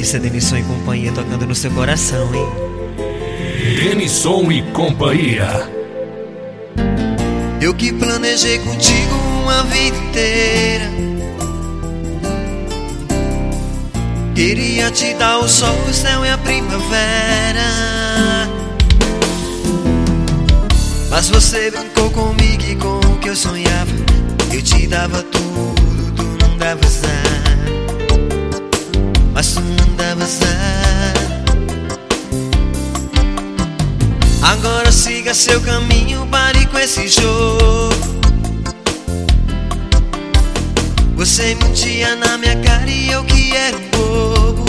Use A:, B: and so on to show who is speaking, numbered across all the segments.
A: Isso é Denison e companhia tocando no seu coração, hein?
B: Denison e companhia.
C: Eu que planejei contigo uma vida inteira, queria te dar o sol, o céu e a primavera, mas você brincou comigo e com o que eu sonhava. Eu te dava tudo, tu não davas nada, mas tu não davas nada. Agora siga seu caminho, pare com esse jogo. Você mentia na minha cara e eu que era um bobo.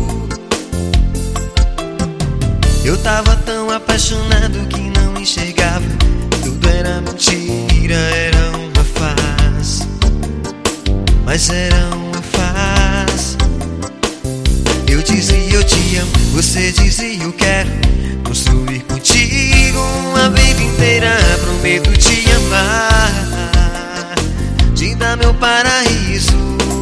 C: Eu tava tão apaixonado que não enxergava. Tudo era mentira, era uma farsa, mas era uma farsa. Eu dizia eu te amo, você dizia eu quero construir contigo uma vida inteira. Prometo te amar, te dar meu paraíso.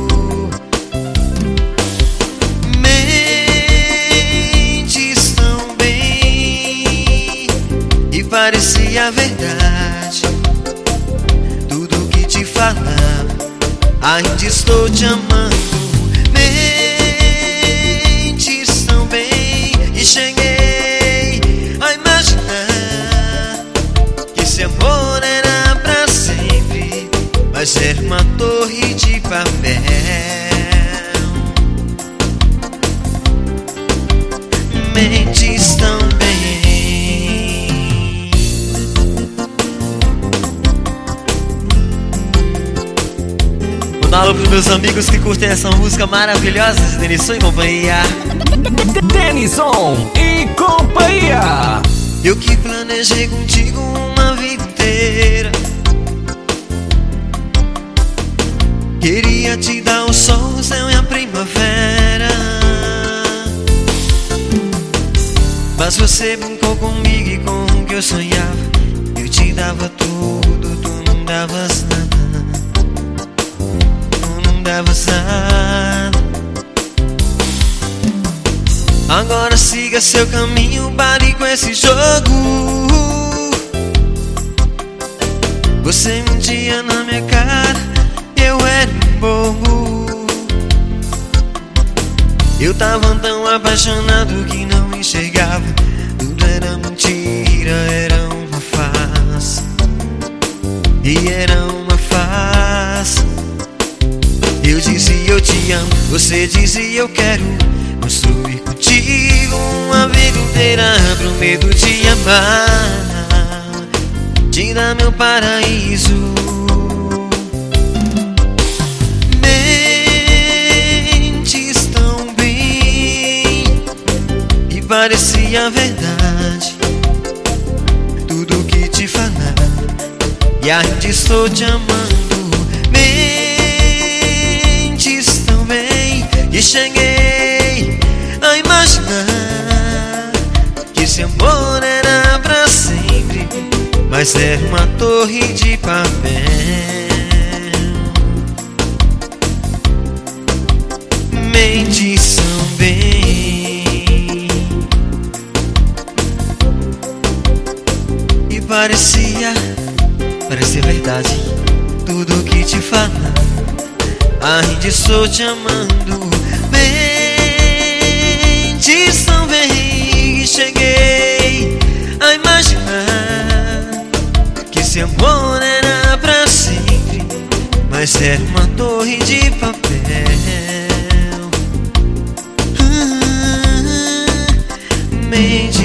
C: Mentes tão bem e parecia verdade tudo que te falava. Ainda estou te amando. Mentes tão bem e cheguei a imaginar que esse amor era pra sempre, mas era uma torre de papel. Mentes tão bem.
A: Manda um alô pros meus amigos que curtem essa música maravilhosa de Denison e companhia.
B: Denison e companhia.
C: Eu que planejei contigo uma vida inteira, queria te dar o sol, o céu e a primavera, mas você brincou comigo e com o que eu sonhava. Eu te dava tudo, tu não davas nada, tu não davas nada. Agora siga seu caminho, pare com esse jogo. Você mentia na minha cara, eu era um bobo. Eu tava tão apaixonado que não enxergava. Tudo era mentira, era uma farsa, e era uma farsa. Eu dizia eu te amo, você dizia eu quero construir contigo uma vida inteira. Prometo te amar, te dar meu paraíso. Mentes tão bem e parecia verdade tudo que te falava, e ainda estou te amando. Mentes tão bem e cheguei a imaginar que esse amor era pra sempre, mas era uma torre de papel. Mentes tão bem e parecia verdade tudo que te fala. Ainda estou te amando. Mentes tão bem, cheguei a imaginar que esse amor era pra sempre, mas era uma torre de papel. Mentes